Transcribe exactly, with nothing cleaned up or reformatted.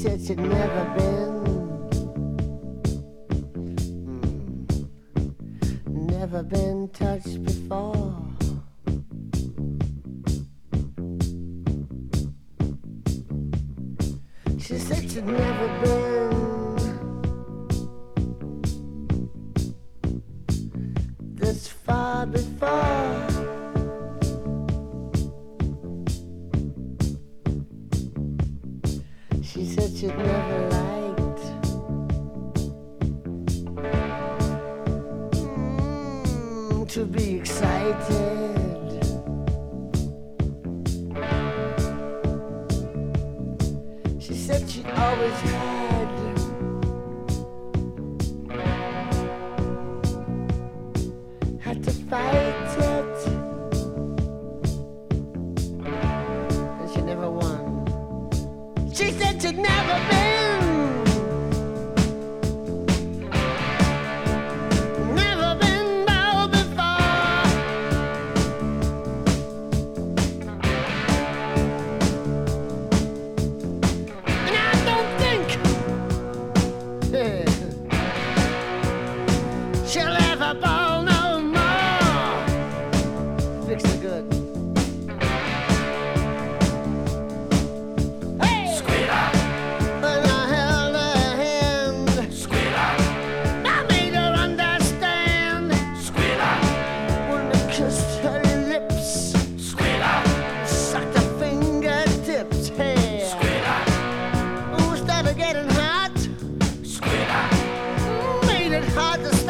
said she'd never been, mm, never been touched before. She said she'd never been this far before. She said she'd never liked mm, to be excited. She said she always had had to fight it, and she never won. She said she'd never been, never been bold before. And I don't think yeah, she'll ever bowl no more. Fix it good. Getting hot, Squealer, made it hard to